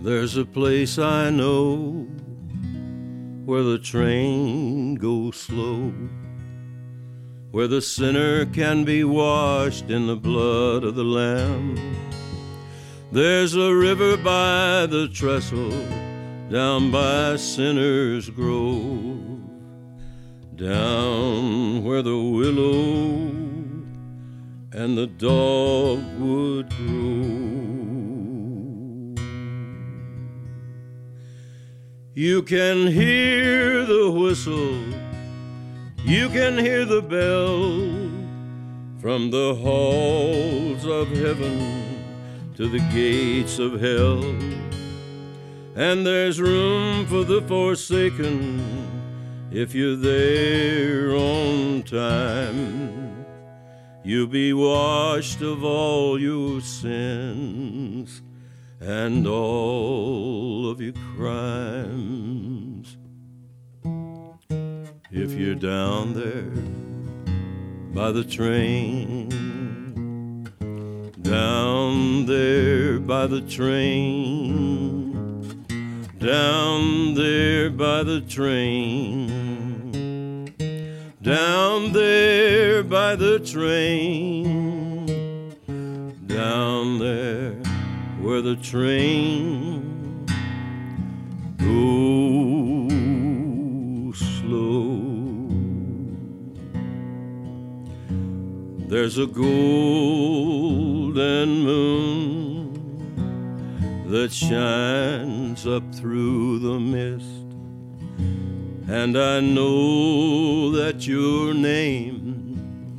There's a place I know where the train goes slow, where the sinner can be washed in the blood of the Lamb. There's a river by the trestle, down by Sinner's Grove, down where the willow and the dogwood grow. You can hear the whistle, you can hear the bell, from the halls of heaven to the gates of hell. And there's room for the forsaken if you're there on time. You'll be washed of all your sins and all of your crimes. If you're down there by the train, down there by the train, down there by the train, down there by the train, down there where the train goes slow. There's a golden moon that shines up through the mist, and I know that your name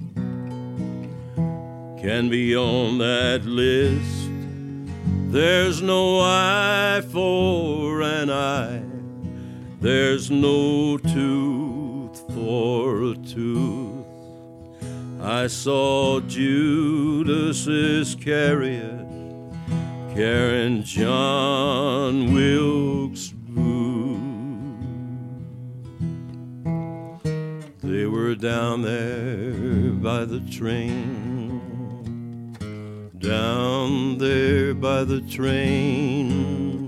can be on that list. There's no eye for an eye, there's no tooth for a tooth. I saw Judas Iscariot carrying John Wilkes Booth. They were down there by the train, down there by the train,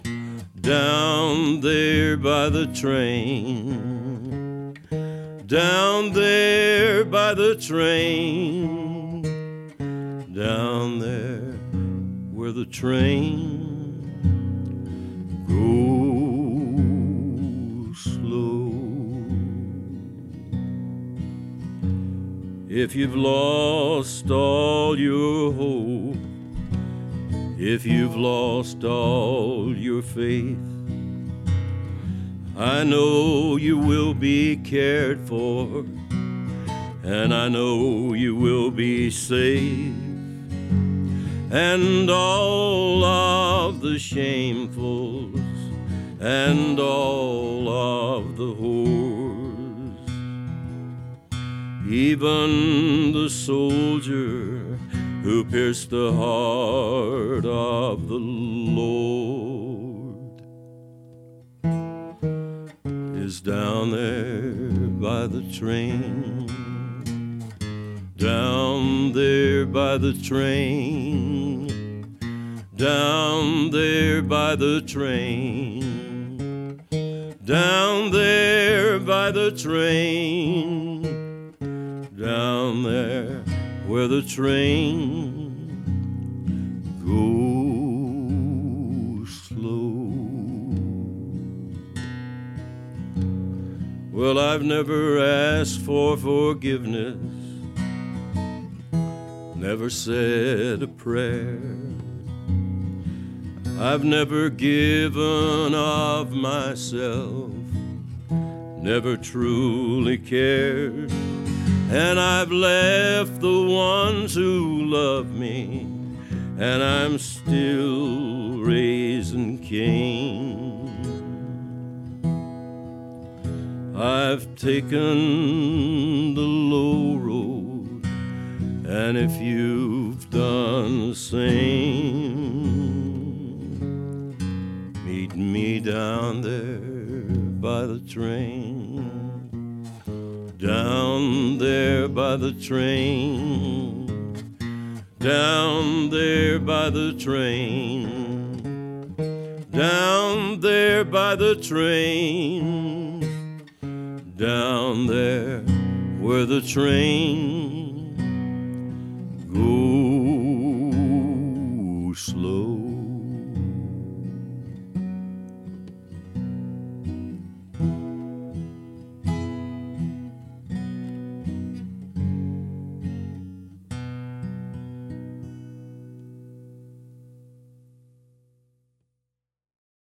down there by the train, down there by the train, down there where the train goes slow. If you've lost all your hope, if you've lost all your faith, I know you will be cared for, and I know you will be safe. And all of the shamefuls and all of the whores, even the soldier who pierced the heart of the Lord, is down there by the train, down there by the train, down there by the train, down there by the train, down there where the train goes slow. Well, I've never asked for forgiveness, never said a prayer. I've never given of myself, never truly cared. And I've left the ones who love me, and I'm still raising Cain. I've taken the low road, and if you've done the same, meet me down there by the train, down there by the train, down there by the train, down there by the train, down there where the train goes.